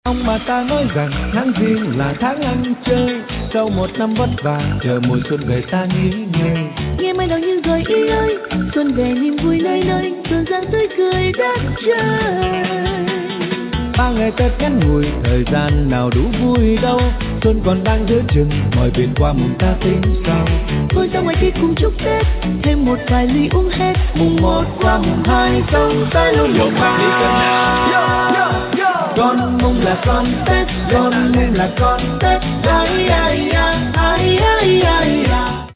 Ông bà ta nói rằng tháng Giêng là tháng ăn chơi, sau một năm vất vả chờ mùa xuân về ta nghỉ ngơi. Nghe mai đào như rồi ý ơi, xuân về niềm vui nơi nơi, rộn ràng tươi cười đất trời. Ba ngày Tết ngắn ngủi, thời gian nào đủ vui đâu. Xuân còn đang giữa chừng, mọi việc qua mùng ta tính sau. Thôi ra ngoài kia cùng chúc Tết, thêm một vài ly uống hết. Mùng 1 qua mùng 2 xong tới luôn một đi cân nào. Con mùng là con Tết, con mùng là con Tết. Ai ai ai ai ai ai